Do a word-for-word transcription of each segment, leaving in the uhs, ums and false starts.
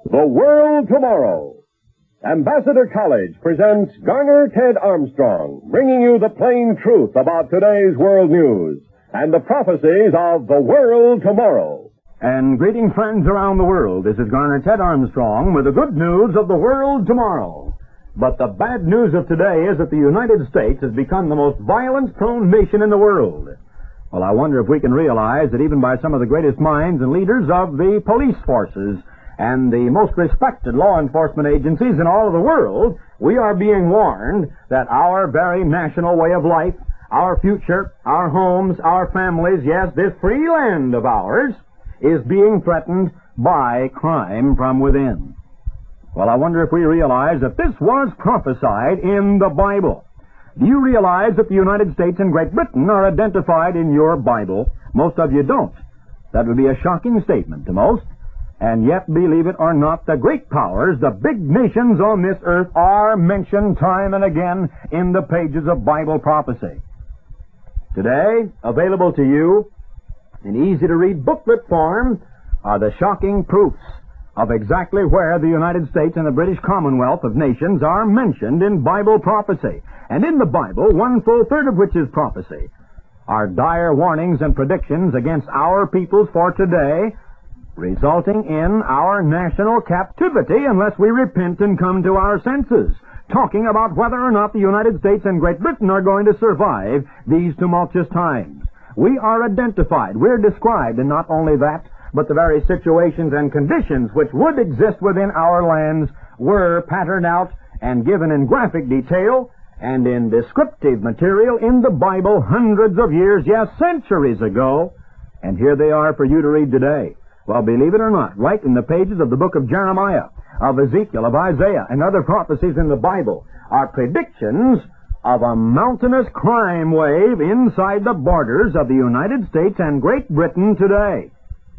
The World Tomorrow. Ambassador College presents Garner Ted Armstrong, bringing you the plain truth about today's world news and the prophecies of the world tomorrow. And greeting friends around the world, this is Garner Ted Armstrong with the good news of the world tomorrow. But the bad news of today is that the United States has become the most violence-prone nation in the world. Well, I wonder if we can realize that even by some of the greatest minds and leaders of the police forces and the most respected law enforcement agencies in all of the world, we are being warned that our very national way of life, our future, our homes, our families, yes, this free land of ours, is being threatened by crime from within. Well, I wonder if we realize that this was prophesied in the Bible. Do you realize that the United States and Great Britain are identified in your Bible? Most of you don't. That would be a shocking statement to most. And yet, believe it or not, the great powers, the big nations on this earth, are mentioned time and again in the pages of Bible prophecy. Today, available to you in easy-to-read booklet form are the shocking proofs of exactly where the United States and the British Commonwealth of Nations are mentioned in Bible prophecy. And in the Bible, one full third of which is prophecy, are dire warnings and predictions against our peoples for today, resulting in our national captivity unless we repent and come to our senses, talking about whether or not the United States and Great Britain are going to survive these tumultuous times. We are identified, we're described, and not only that, but the very situations and conditions which would exist within our lands were patterned out and given in graphic detail and in descriptive material in the Bible hundreds of years, yes, centuries ago. And here they are for you to read today. Well, believe it or not, right in the pages of the book of Jeremiah, of Ezekiel, of Isaiah, and other prophecies in the Bible are predictions of a mountainous crime wave inside the borders of the United States and Great Britain today.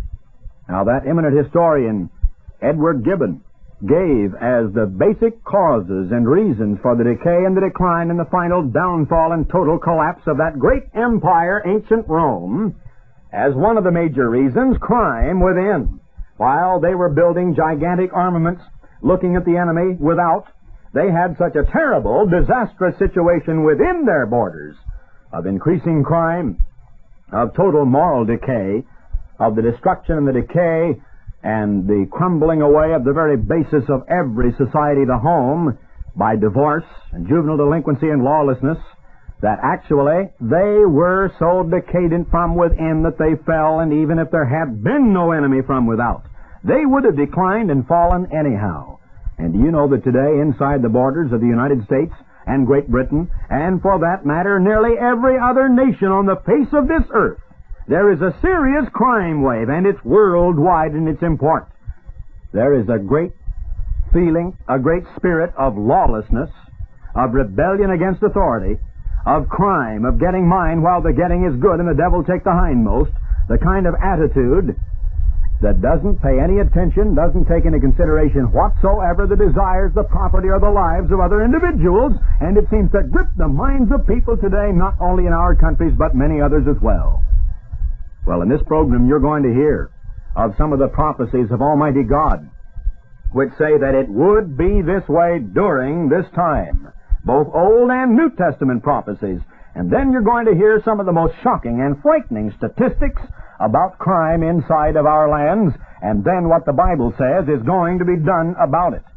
Now, that eminent historian, Edward Gibbon, gave as the basic causes and reasons for the decay and the decline and the final downfall and total collapse of that great empire, ancient Rome, as one of the major reasons, crime within. While they were building gigantic armaments, looking at the enemy without, they had such a terrible, disastrous situation within their borders of increasing crime, of total moral decay, of the destruction and the decay and the crumbling away of the very basis of every society, the home, by divorce and juvenile delinquency and lawlessness, that actually they were so decadent from within that they fell, and even if there had been no enemy from without, they would have declined and fallen anyhow. And do you know that today, inside the borders of the United States and Great Britain, and for that matter, nearly every other nation on the face of this earth, there is a serious crime wave, and it's worldwide in its import. There is a great feeling, a great spirit of lawlessness, of rebellion against authority, of crime, of getting mine while the getting is good and the devil take the hindmost, the kind of attitude that doesn't pay any attention, doesn't take into consideration whatsoever the desires, the property, or the lives of other individuals, and it seems to grip the minds of people today, not only in our countries, but many others as well. Well, in this program, you're going to hear of some of the prophecies of Almighty God, which say that it would be this way during this time, both Old and New Testament prophecies. And then you're going to hear some of the most shocking and frightening statistics about crime inside of our lands, and then what the Bible says is going to be done about it.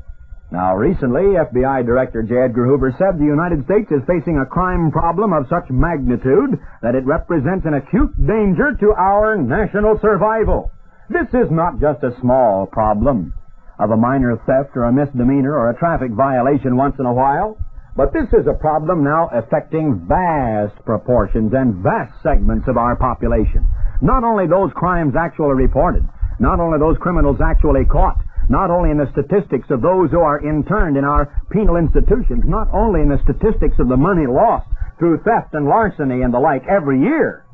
Now, recently, F B I Director J. Edgar Hoover said the United States is facing a crime problem of such magnitude that it represents an acute danger to our national survival. This is not just a small problem of a minor theft or a misdemeanor or a traffic violation once in a while, but this is a problem now affecting vast proportions and vast segments of our population. Not only those crimes actually reported, not only those criminals actually caught, not only in the statistics of those who are interned in our penal institutions, not only in the statistics of the money lost through theft and larceny and the like every year,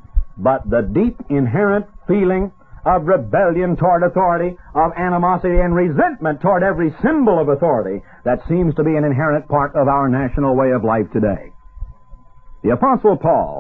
but the deep inherent feeling of rebellion toward authority, of animosity and resentment toward every symbol of authority that seems to be an inherent part of our national way of life today. The Apostle Paul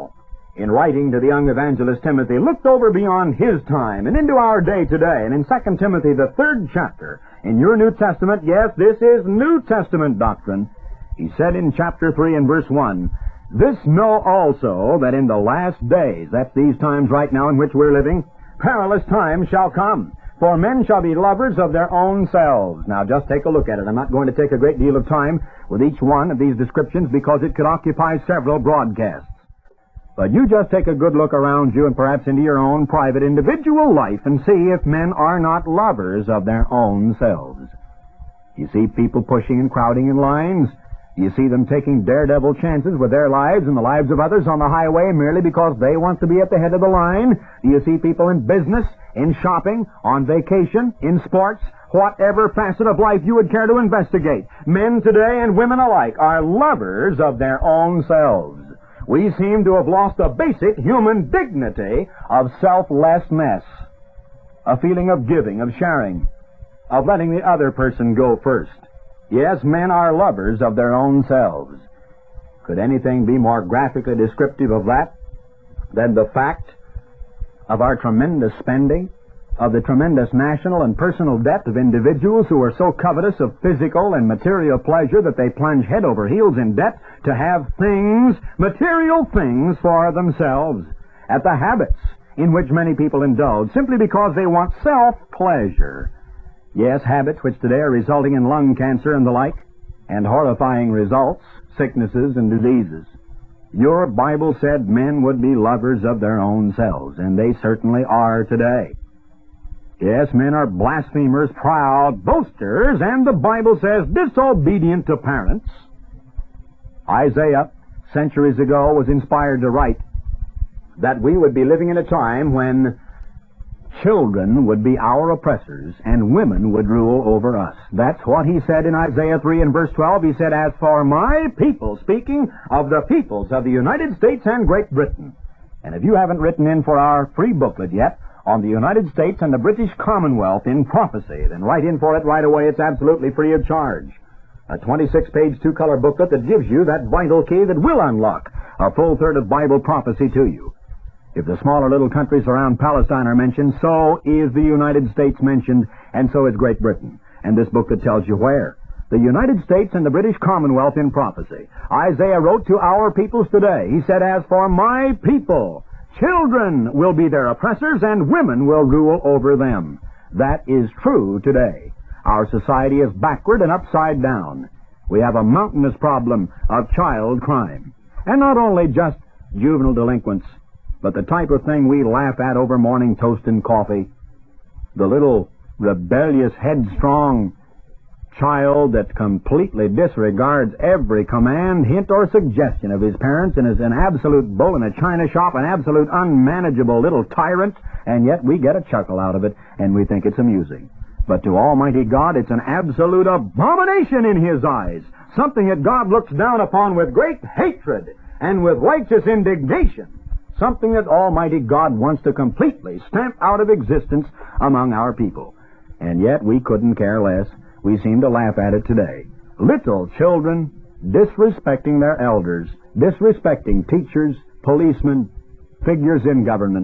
in writing to the young evangelist Timothy, looked over beyond his time and into our day today. And in Second Timothy, the third chapter, in your New Testament, yes, this is New Testament doctrine, he said in chapter three and verse one, "This know also, that in the last days," that's these times right now in which we're living, "perilous times shall come. For men shall be lovers of their own selves." Now, just take a look at it. I'm not going to take a great deal of time with each one of these descriptions because it could occupy several broadcasts. But you just take a good look around you and perhaps into your own private individual life and see if men are not lovers of their own selves. You see people pushing and crowding in lines. You see them taking daredevil chances with their lives and the lives of others on the highway merely because they want to be at the head of the line. Do you see people in business, in shopping, on vacation, in sports, whatever facet of life you would care to investigate? Men today and women alike are lovers of their own selves. We seem to have lost a basic human dignity of selflessness, a feeling of giving, of sharing, of letting the other person go first. Yes, men are lovers of their own selves. Could anything be more graphically descriptive of that than the fact of our tremendous spending, of the tremendous national and personal debt of individuals who are so covetous of physical and material pleasure that they plunge head over heels in debt to have things, material things, for themselves, at the habits in which many people indulge simply because they want self-pleasure. Yes, habits which today are resulting in lung cancer and the like, and horrifying results, sicknesses and diseases. Your Bible said men would be lovers of their own selves, and they certainly are today. Yes, men are blasphemers, proud, boasters, and the Bible says disobedient to parents. Isaiah, centuries ago, was inspired to write that we would be living in a time when children would be our oppressors and women would rule over us. That's what he said in Isaiah three and verse twelve. He said, "As for my people," speaking of the peoples of the United States and Great Britain. And if you haven't written in for our free booklet yet on the United States and the British Commonwealth in prophecy, then write in for it right away. It's absolutely free of charge. A twenty-six page two-color booklet that gives you that vital key that will unlock a full third of Bible prophecy to you. If the smaller little countries around Palestine are mentioned, so is the United States mentioned, and so is Great Britain. And this booklet tells you where. The United States and the British Commonwealth in prophecy. Isaiah wrote to our peoples today. He said, "As for my people, children will be their oppressors, and women will rule over them." That is true today. Our society is backward and upside down. We have a mountainous problem of child crime. And not only just juvenile delinquents, but the type of thing we laugh at over morning toast and coffee. The little rebellious, headstrong child that completely disregards every command, hint, or suggestion of his parents and is an absolute bull in a china shop, an absolute unmanageable little tyrant, and yet we get a chuckle out of it and we think it's amusing. But to Almighty God, it's an absolute abomination in His eyes, something that God looks down upon with great hatred and with righteous indignation, something that Almighty God wants to completely stamp out of existence among our people. And yet we couldn't care less. We seem to laugh at it today. Little children disrespecting their elders, disrespecting teachers, policemen, figures in government.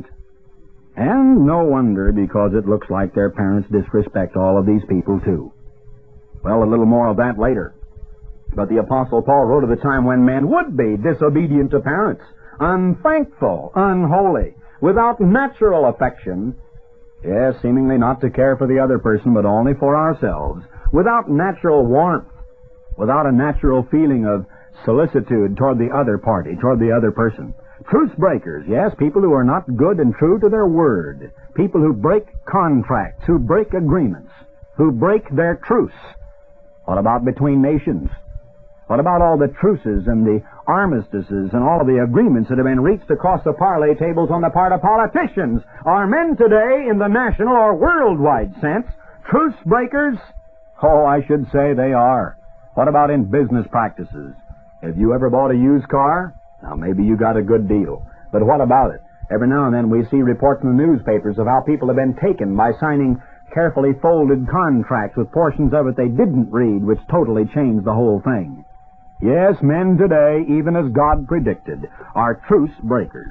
And no wonder, because it looks like their parents disrespect all of these people too. Well, a little more of that later. But the Apostle Paul wrote of the time when men would be disobedient to parents, unthankful, unholy, without natural affection, yes, seemingly not to care for the other person but only for ourselves, without natural warmth, without a natural feeling of solicitude toward the other party, toward the other person. Truce breakers, yes, people who are not good and true to their word, people who break contracts, who break agreements, who break their truce. What about between nations? What about all the truces and the armistices and all of the agreements that have been reached across the parley tables on the part of politicians? Are men today, in the national or worldwide sense, truce breakers? Oh, I should say they are. What about in business practices? Have you ever bought a used car? Now, maybe you got a good deal. But what about it? Every now and then we see reports in the newspapers of how people have been taken by signing carefully folded contracts with portions of it they didn't read, which totally changed the whole thing. Yes, men today, even as God predicted, are truce breakers.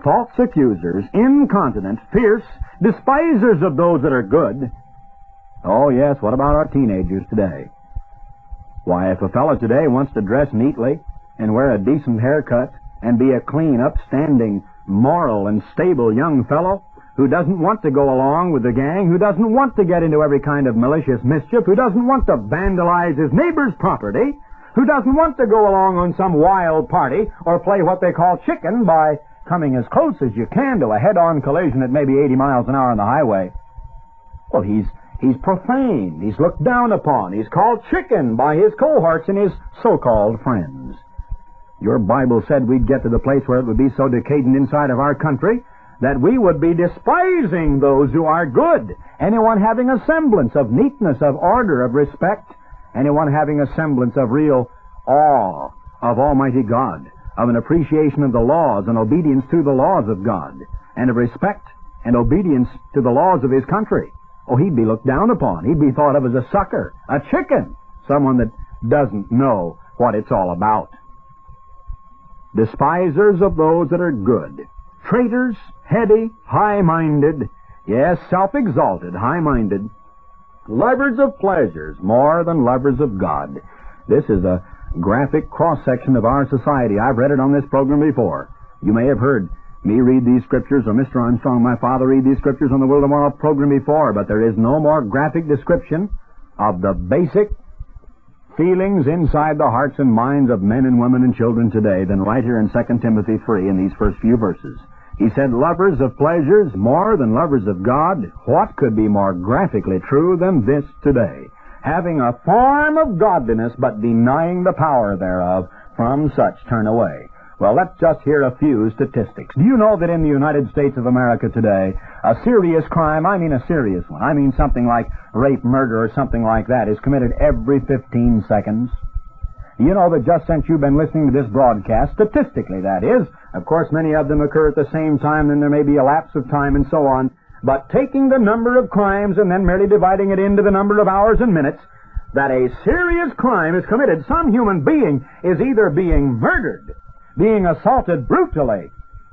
false accusers, incontinent, fierce, despisers of those that are good. Oh, yes, what about our teenagers today? Why, if a fellow today wants to dress neatly and wear a decent haircut and be a clean, upstanding, moral, and stable young fellow who doesn't want to go along with the gang, who doesn't want to get into every kind of malicious mischief, who doesn't want to vandalize his neighbor's property, who doesn't want to go along on some wild party or play what they call chicken by coming as close as you can to a head-on collision at maybe eighty miles an hour on the highway, well, he's He's profane. He's looked down upon. He's called chicken by his cohorts and his so-called friends. Your Bible said we'd get to the place where it would be so decadent inside of our country that we would be despising those who are good. Anyone having a semblance of neatness, of order, of respect. Anyone having a semblance of real awe of Almighty God, of an appreciation of the laws and obedience to the laws of God, and of respect and obedience to the laws of his country. Oh, he'd be looked down upon. He'd be thought of as a sucker, a chicken, someone that doesn't know what it's all about. Despisers of those that are good. Traitors, heady, high-minded, yes, self-exalted, high-minded. Lovers of pleasures more than lovers of God. This is a graphic cross-section of our society. I've read it on this program before. You may have heard me read these scriptures, or Mister Armstrong, my father, read these scriptures on the World Tomorrow program before, but there is no more graphic description of the basic feelings inside the hearts and minds of men and women and children today than right here in Second Timothy three in these first few verses. He said, lovers of pleasures more than lovers of God. What could be more graphically true than this today? Having a form of godliness, but denying the power thereof, from such turn away. Well, let's just hear a few statistics. Do you know that in the United States of America today, a serious crime, I mean a serious one, I mean something like rape, murder, or something like that, is committed every fifteen seconds? You know that just since you've been listening to this broadcast, statistically that is, of course many of them occur at the same time, then there may be a lapse of time and so on, but taking the number of crimes and then merely dividing it into the number of hours and minutes, that a serious crime is committed, some human being is either being murdered, being assaulted brutally,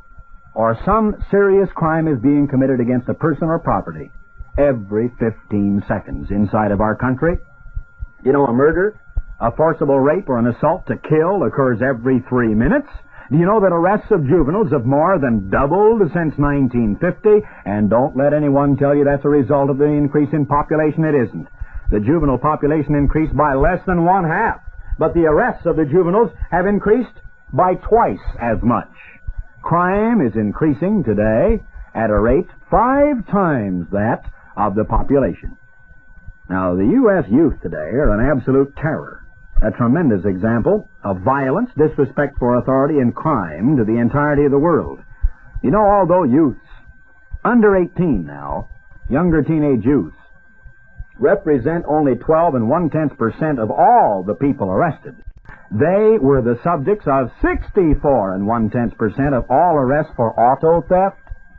or some serious crime is being committed against a person or property every fifteen seconds inside of our country. You know, a murder, a forcible rape, or an assault to kill occurs every three minutes. Do you know that arrests of juveniles have more than doubled since nineteen fifty? And don't let anyone tell you that's a result of the increase in population. It isn't. The juvenile population increased by less than one half, but the arrests of the juveniles have increased by twice as much. Crime is increasing today at a rate five times that of the population. Now, the U S youth today are an absolute terror, a tremendous example of violence, disrespect for authority, and crime to the entirety of the world. You know, although youths under eighteen now, younger teenage youths, represent only twelve and one-tenth percent of all the people arrested, they were the subjects of sixty-four and one-tenth percent of all arrests for auto theft.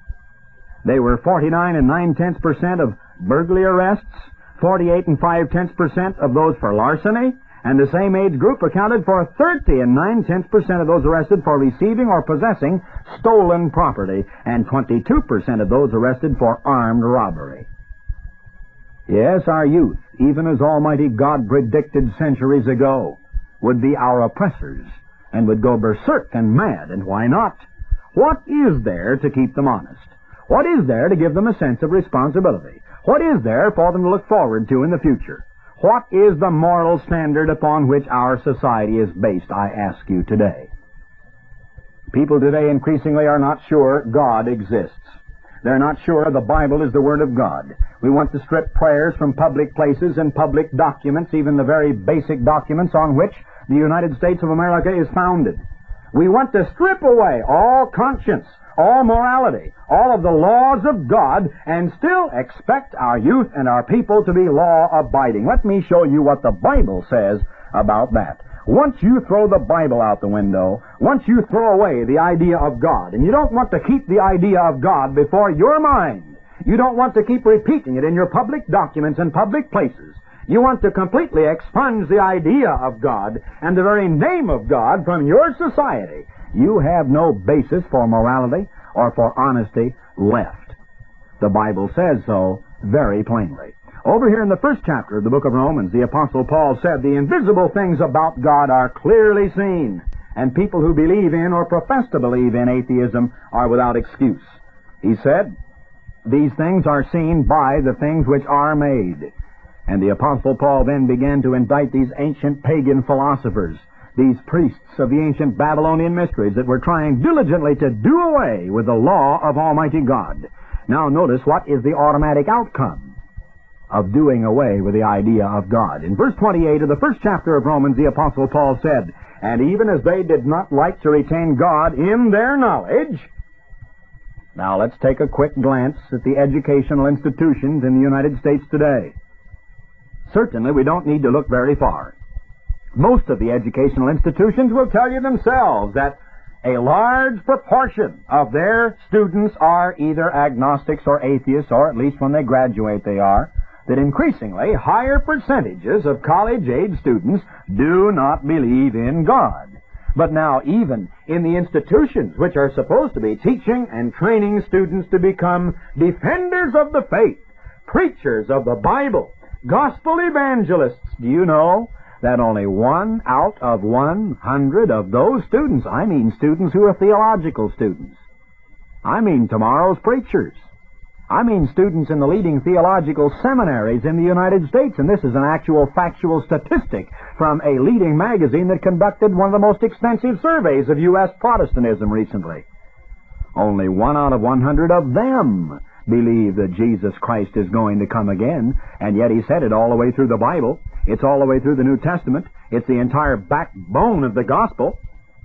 They were forty-nine and nine-tenths percent of burglary arrests, forty-eight and five-tenths percent of those for larceny, and the same age group accounted for thirty and nine-tenths percent of those arrested for receiving or possessing stolen property, and twenty-two percent of those arrested for armed robbery. Yes, our youth, even as Almighty God predicted centuries ago, would be our oppressors, and would go berserk and mad, and why not? What is there to keep them honest? What is there to give them a sense of responsibility? What is there for them to look forward to in the future? What is the moral standard upon which our society is based, I ask you today? People today increasingly are not sure God exists. They're not sure the Bible is the Word of God. We want to strip prayers from public places and public documents, even the very basic documents on which the United States of America is founded. We want to strip away all conscience, all morality, all of the laws of God, and still expect our youth and our people to be law-abiding. Let me show you what the Bible says about that. Once you throw the Bible out the window, once you throw away the idea of God, and you don't want to keep the idea of God before your mind, you don't want to keep repeating it in your public documents and public places, you want to completely expunge the idea of God and the very name of God from your society, you have no basis for morality or for honesty left. The Bible says so very plainly. Over here in the first chapter of the book of Romans, the Apostle Paul said, the invisible things about God are clearly seen, and people who believe in or profess to believe in atheism are without excuse. He said, these things are seen by the things which are made. And the Apostle Paul then began to indict these ancient pagan philosophers, these priests of the ancient Babylonian mysteries that were trying diligently to do away with the law of Almighty God. Now notice what is the automatic outcome of doing away with the idea of God. In verse twenty-eight of the first chapter of Romans, the Apostle Paul said, and even as they did not like to retain God in their knowledge. Now let's take a quick glance at the educational institutions in the United States today. Certainly we don't need to look very far. Most of the educational institutions will tell you themselves that a large proportion of their students are either agnostics or atheists, or at least when they graduate they are. That increasingly higher percentages of college-age students do not believe in God. But now even in the institutions which are supposed to be teaching and training students to become defenders of the faith, preachers of the Bible, gospel evangelists, do you know that only one out of one hundred of those students, I mean students who are theological students, I mean tomorrow's preachers, I mean students in the leading theological seminaries in the United States, and this is an actual factual statistic from a leading magazine that conducted one of the most extensive surveys of U S Protestantism recently. Only one out of one hundred of them believe that Jesus Christ is going to come again, and yet he said it all the way through the Bible. It's all the way through the New Testament. It's the entire backbone of the gospel.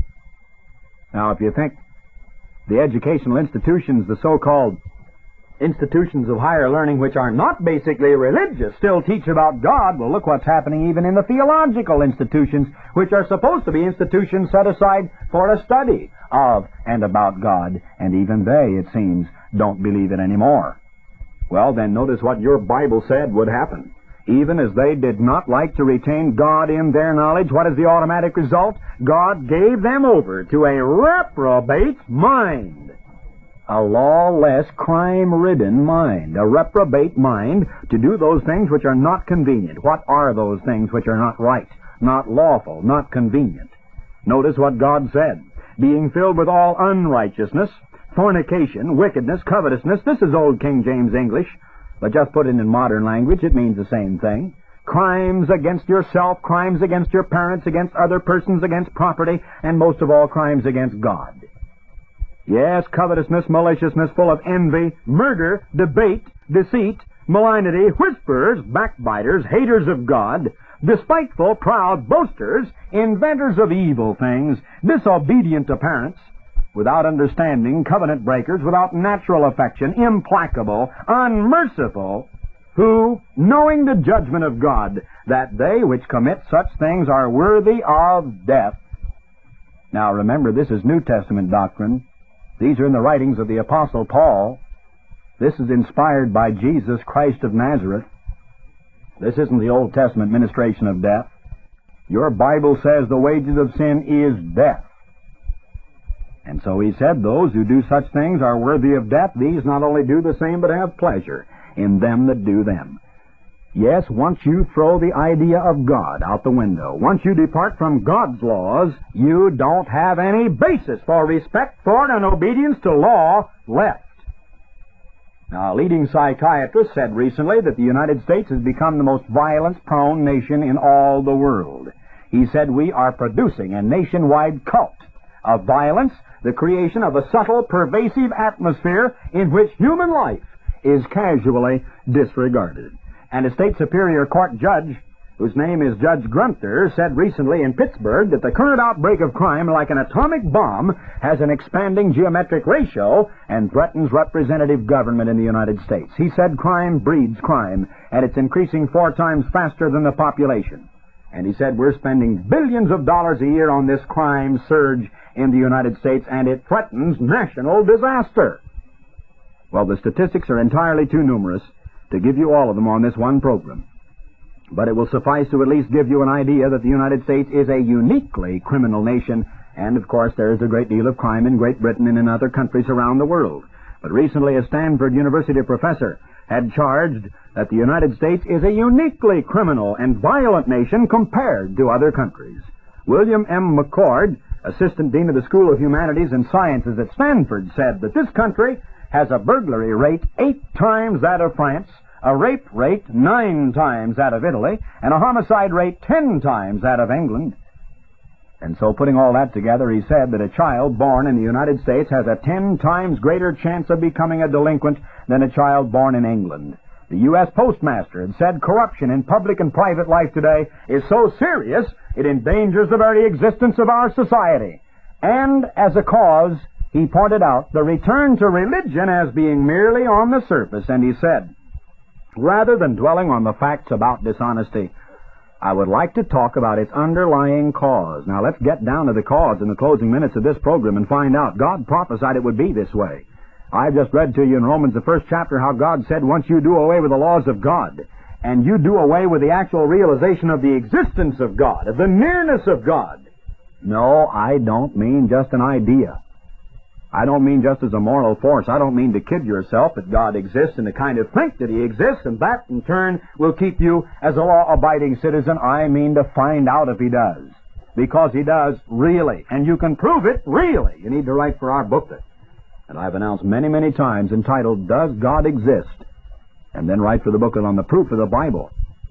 Now, if you think the educational institutions, the so-called institutions of higher learning which are not basically religious still teach about God, well, look what's happening even in the theological institutions, which are supposed to be institutions set aside for a study of and about God, and even they, it seems, don't believe it anymore. Well, then notice what your Bible said would happen. Even as they did not like to retain God in their knowledge, what is the automatic result? God gave them over to a reprobate mind. A lawless, crime-ridden mind, a reprobate mind to do those things which are not convenient. What are those things which are not right, not lawful, not convenient? Notice what God said. Being filled with all unrighteousness, fornication, wickedness, covetousness. This is Old King James English, but just put it in modern language, it means the same thing. Crimes against yourself, crimes against your parents, against other persons, against property, and most of all, crimes against God. Yes, covetousness, maliciousness, full of envy, murder, debate, deceit, malignity, whisperers, backbiters, haters of God, despiteful, proud, boasters, inventors of evil things, disobedient to parents, without understanding, covenant breakers, without natural affection, implacable, unmerciful, who, knowing the judgment of God, that they which commit such things are worthy of death. Now remember, this is New Testament doctrine. These are in the writings of the Apostle Paul. This is inspired by Jesus Christ of Nazareth. This isn't the Old Testament ministration of death. Your Bible says the wages of sin is death. And so he said, those who do such things are worthy of death. These not only do the same, but have pleasure in them that do them. Yes, once you throw the idea of God out the window, once you depart from God's laws, you don't have any basis for respect for and obedience to law left. Now, a leading psychiatrist said recently that the United States has become the most violence-prone nation in all the world. He said we are producing a nationwide cult of violence, the creation of a subtle, pervasive atmosphere in which human life is casually disregarded. And a state superior court judge, whose name is Judge Grunter, said recently in Pittsburgh that the current outbreak of crime, like an atomic bomb, has an expanding geometric ratio and threatens representative government in the United States. He said crime breeds crime, and it's increasing four times faster than the population. And he said we're spending billions of dollars a year on this crime surge in the United States, and it threatens national disaster. Well, the statistics are entirely too numerous to give you all of them on this one program. But it will suffice to at least give you an idea that the United States is a uniquely criminal nation, And, of course, there is a great deal of crime in Great Britain and in other countries around the world. But recently a Stanford University professor had charged that the United States is a uniquely criminal and violent nation compared to other countries. William M. McCord, Assistant Dean of the School of Humanities and Sciences at Stanford, said that this country has a burglary rate eight times that of France, a rape rate nine times that of Italy, and a homicide rate ten times that of England. And so, putting all that together, he said that a child born in the United States has a ten times greater chance of becoming a delinquent than a child born in England. The U S Postmaster had said corruption in public and private life today is so serious it endangers the very existence of our society. And as a cause, he pointed out the return to religion as being merely on the surface, and he said, rather than dwelling on the facts about dishonesty, I would like to talk about its underlying cause. Now, let's get down to the cause in the closing minutes of this program and find out. God prophesied it would be this way. I've just read to you in Romans, the first chapter, how God said once you do away with the laws of God, and you do away with the actual realization of the existence of God, of the nearness of God. No, I don't mean just an idea. I don't mean just as a moral force. I don't mean to kid yourself that God exists and to kind of think that He exists, and that, in turn, will keep you as a law-abiding citizen. I mean to find out if He does. Because He does, really. And you can prove it, really. You need to write for our booklet that I've announced many, many times, entitled, Does God Exist? And then write for the booklet on the proof of the Bible.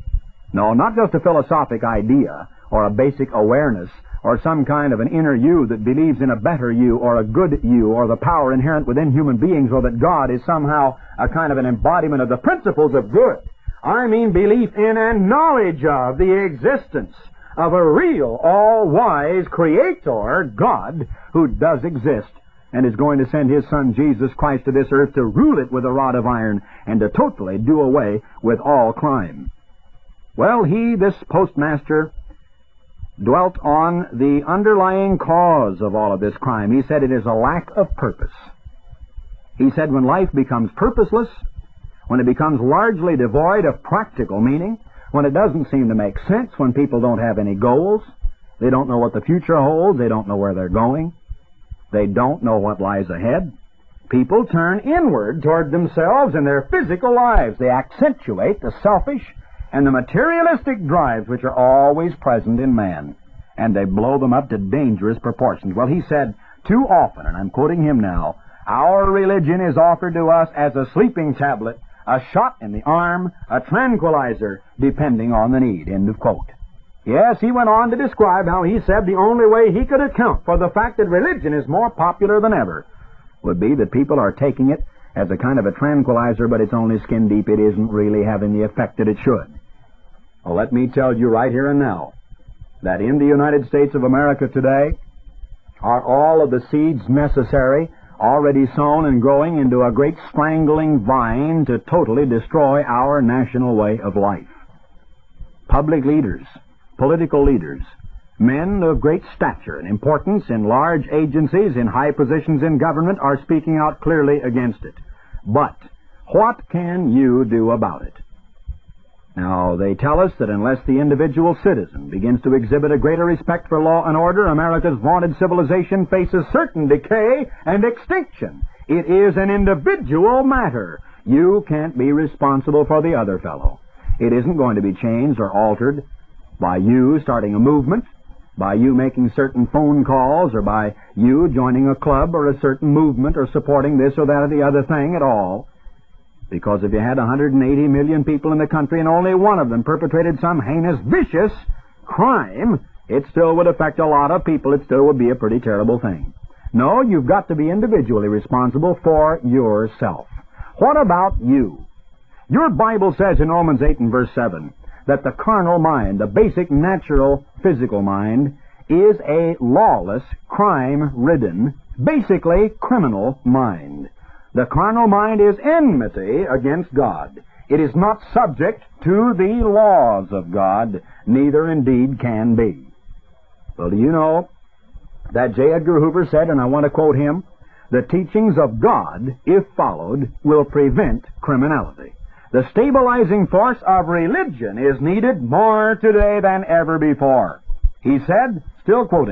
No, not just a philosophic idea or a basic awareness or some kind of an inner you that believes in a better you or a good you or the power inherent within human beings, or that God is somehow a kind of an embodiment of the principles of good. I mean belief in and knowledge of the existence of a real, all-wise Creator, God, who does exist and is going to send His Son Jesus Christ to this earth to rule it with a rod of iron and to totally do away with all crime. Well, he, this postmaster, dwelt on the underlying cause of all of this crime. He said it is a lack of purpose. He said when life becomes purposeless, when it becomes largely devoid of practical meaning, when it doesn't seem to make sense, when people don't have any goals, they don't know what the future holds, they don't know where they're going, they don't know what lies ahead, people turn inward toward themselves and their physical lives. They accentuate the selfish and the materialistic drives which are always present in man, and they blow them up to dangerous proportions. Well, he said, too often, and I'm quoting him now, our religion is offered to us as a sleeping tablet, a shot in the arm, a tranquilizer, depending on the need. End of quote. Yes, he went on to describe how he said the only way he could account for the fact that religion is more popular than ever would be that people are taking it as a kind of a tranquilizer, but it's only skin deep. It isn't really having the effect that it should. Well, let me tell you right here and now that in the United States of America today are all of the seeds necessary, already sown and growing into a great strangling vine to totally destroy our national way of life. Public leaders, political leaders, men of great stature and importance in large agencies, in high positions in government, are speaking out clearly against it. But what can you do about it? Now, they tell us that unless the individual citizen begins to exhibit a greater respect for law and order, America's vaunted civilization faces certain decay and extinction. It is an individual matter. You can't be responsible for the other fellow. It isn't going to be changed or altered by you starting a movement, by you making certain phone calls, or by you joining a club or a certain movement or supporting this or that or the other thing at all. Because if you had one hundred eighty million people in the country and only one of them perpetrated some heinous, vicious crime, it still would affect a lot of people. It still would be a pretty terrible thing. No, you've got to be individually responsible for yourself. What about you? Your Bible says in Romans eight and verse seven that the carnal mind, the basic natural physical mind, is a lawless, crime-ridden, basically criminal mind. The carnal mind is enmity against God. It is not subject to the laws of God, neither indeed can be. Well, do you know that J. Edgar Hoover said, and I want to quote him, the teachings of God, if followed, will prevent criminality. The stabilizing force of religion is needed more today than ever before. He said, still quoting,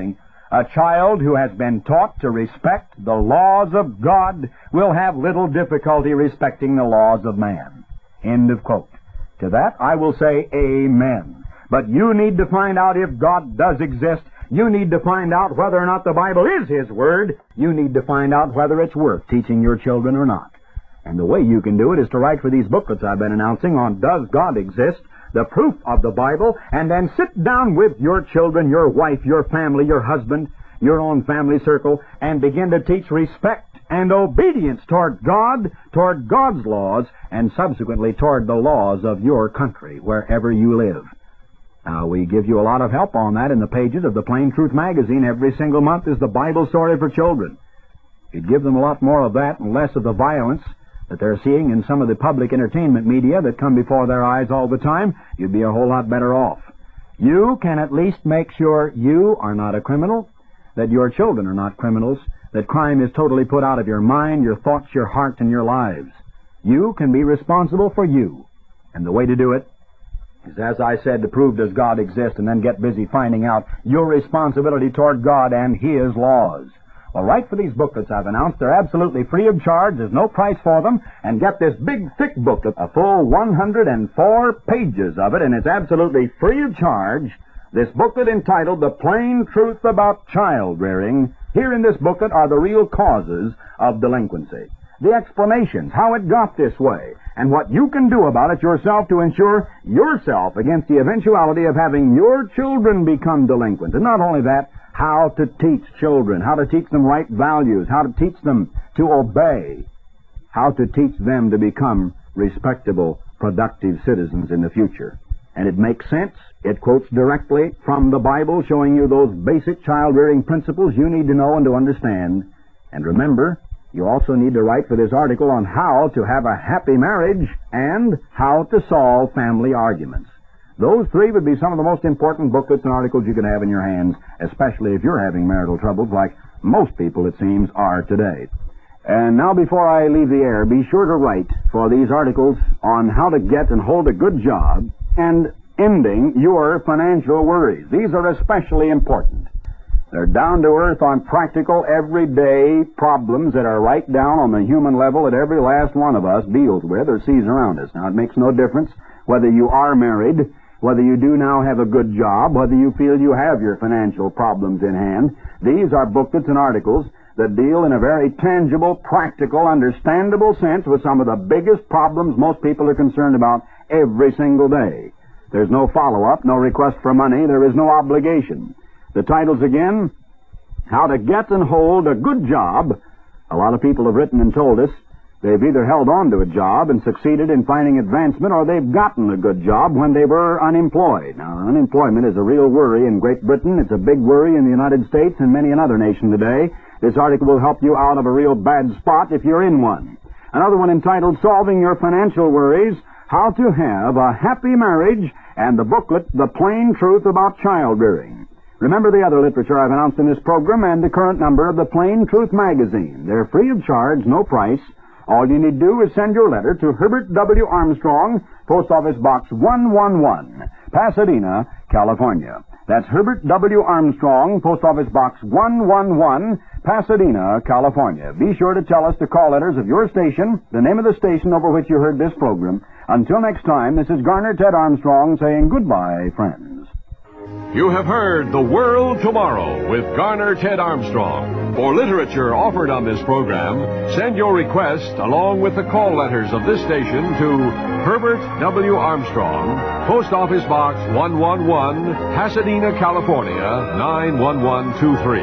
A child who has been taught to respect the laws of God will have little difficulty respecting the laws of man. End of quote. To that I will say amen. But you need to find out if God does exist. You need to find out whether or not the Bible is His Word. You need to find out whether it's worth teaching your children or not. And the way you can do it is to write for these booklets I've been announcing on Does God Exist?, the proof of the Bible, and then sit down with your children, your wife, your family, your husband, your own family circle, and begin to teach respect and obedience toward God, toward God's laws, and subsequently toward the laws of your country, wherever you live. Now, we give you a lot of help on that in the pages of the Plain Truth magazine. Every single month is the Bible story for children. You'd give them a lot more of that and less of the violence that they're seeing in some of the public entertainment media that come before their eyes all the time. You'd be a whole lot better off. You can at least make sure you are not a criminal, that your children are not criminals, that crime is totally put out of your mind, your thoughts, your heart, and your lives. You can be responsible for you. And the way to do it is, as I said, to prove does God exist and then get busy finding out your responsibility toward God and His laws. Well, write for these booklets I've announced. They're absolutely free of charge. There's no price for them. And get this big, thick booklet, a full one hundred four pages of it, and it's absolutely free of charge. This booklet entitled The Plain Truth About Child Rearing. Here in this booklet are the real causes of delinquency, the explanations, how it got this way, and what you can do about it yourself to ensure yourself against the eventuality of having your children become delinquent. And not only that, how to teach children, how to teach them right values, how to teach them to obey, how to teach them to become respectable, productive citizens in the future. And it makes sense. It quotes directly from the Bible, showing you those basic child-rearing principles you need to know and to understand. And remember, you also need to write for this article on how to have a happy marriage and how to solve family arguments. Those three would be some of the most important booklets and articles you could have in your hands, especially if you're having marital troubles like most people, it seems, are today. And now, before I leave the air, be sure to write for these articles on how to get and hold a good job and ending your financial worries. These are especially important. They're down to earth on practical, everyday problems that are right down on the human level that every last one of us deals with or sees around us. Now, it makes no difference whether you are married, whether you do now have a good job, whether you feel you have your financial problems in hand. These are booklets and articles that deal in a very tangible, practical, understandable sense with some of the biggest problems most people are concerned about every single day. There's no follow-up, no request for money, there is no obligation. The titles again, How to Get and Hold a Good Job. A lot of people have written and told us they've either held on to a job and succeeded in finding advancement, or they've gotten a good job when they were unemployed. Now, unemployment is a real worry in Great Britain. It's a big worry in the United States and many another nation today. This article will help you out of a real bad spot if you're in one. Another one entitled Solving Your Financial Worries, How to Have a Happy Marriage, and the booklet, The Plain Truth About Child Rearing. Remember the other literature I've announced in this program and the current number of the Plain Truth magazine. They're free of charge, no price. All you need to do is send your letter to Herbert W. Armstrong, Post Office Box one one one, Pasadena, California. That's Herbert W. Armstrong, Post Office Box one one one, Pasadena, California. Be sure to tell us the call letters of your station, the name of the station over which you heard this program. Until next time, this is Garner Ted Armstrong saying goodbye, friends. You have heard The World Tomorrow with Garner Ted Armstrong. For literature offered on this program, send your request along with the call letters of this station to Herbert W. Armstrong, Post Office Box one one one, Pasadena, California, nine one one two three.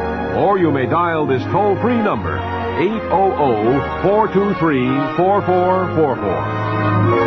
Or you may dial this toll-free number, eight hundred, four two three, four four four four.